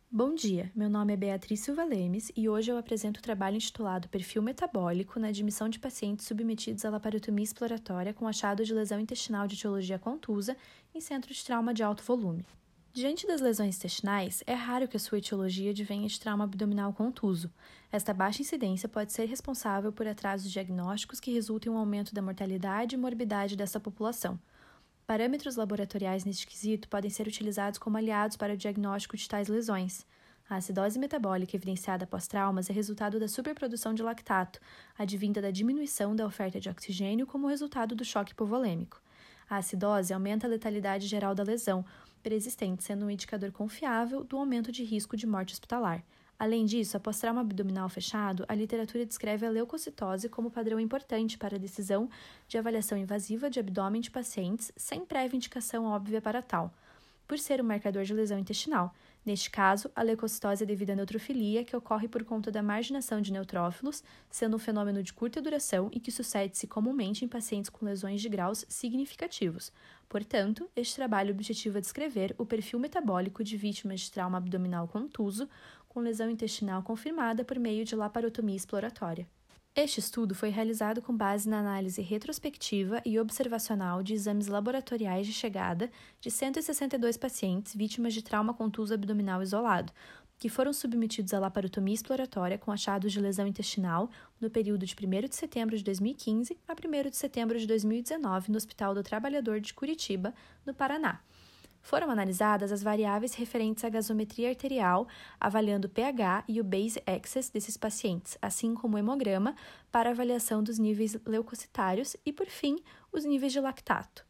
Bom dia, meu nome é Beatriz Silva Lemes e hoje eu apresento o trabalho intitulado Perfil Metabólico na admissão de pacientes submetidos à laparotomia exploratória com achado de lesão intestinal de etiologia contusa em centro de trauma de alto volume. Diante das lesões intestinais, é raro que a sua etiologia advenha de trauma abdominal contuso. Esta baixa incidência pode ser responsável por atrasos diagnósticos que resultem em um aumento da mortalidade e morbidade dessa população. Parâmetros laboratoriais neste quesito podem ser utilizados como aliados para o diagnóstico de tais lesões. A acidose metabólica evidenciada após traumas é resultado da superprodução de lactato, advinda da diminuição da oferta de oxigênio como resultado do choque hipovolêmico. A acidose aumenta a letalidade geral da lesão, persistente sendo um indicador confiável do aumento de risco de morte hospitalar. Além disso, após trauma abdominal fechado, a literatura descreve a leucocitose como padrão importante para a decisão de avaliação invasiva de abdômen de pacientes sem prévia indicação óbvia para tal, por ser um marcador de lesão intestinal. Neste caso, a leucocitose é devida à neutrofilia, que ocorre por conta da marginação de neutrófilos, sendo um fenômeno de curta duração e que sucede-se comumente em pacientes com lesões de graus significativos. Portanto, este trabalho objetiva descrever o perfil metabólico de vítimas de trauma abdominal contuso com lesão intestinal confirmada por meio de laparotomia exploratória. Este estudo foi realizado com base na análise retrospectiva e observacional de exames laboratoriais de chegada de 162 pacientes vítimas de trauma contuso abdominal isolado, que foram submetidos à laparotomia exploratória com achados de lesão intestinal no período de 1º de setembro de 2015 a 1º de setembro de 2019 no Hospital do Trabalhador de Curitiba, no Paraná. Foram analisadas as variáveis referentes à gasometria arterial, avaliando o pH e o base excess desses pacientes, assim como o hemograma, para avaliação dos níveis leucocitários e, por fim, os níveis de lactato.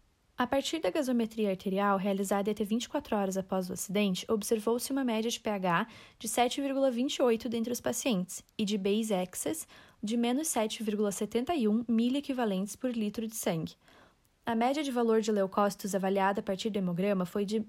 A partir da gasometria arterial, realizada até 24 horas após o acidente, observou-se uma média de pH de 7,28 dentre os pacientes e de base excess de menos 7,71 miliequivalentes por litro de sangue. A média de valor de leucócitos avaliada a partir do hemograma foi de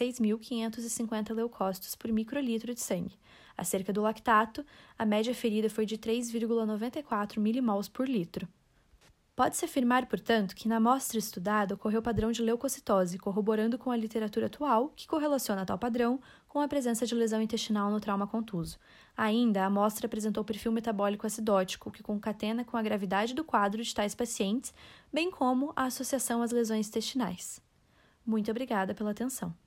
16.550 leucócitos por microlitro de sangue. Acerca do lactato, a média ferida foi de 3,94 milimols por litro. Pode-se afirmar, portanto, que na amostra estudada ocorreu padrão de leucocitose, corroborando com a literatura atual, que correlaciona tal padrão com a presença de lesão intestinal no trauma contuso. Ainda, a amostra apresentou perfil metabólico acidótico, que concatena com a gravidade do quadro de tais pacientes, bem como a associação às lesões intestinais. Muito obrigada pela atenção.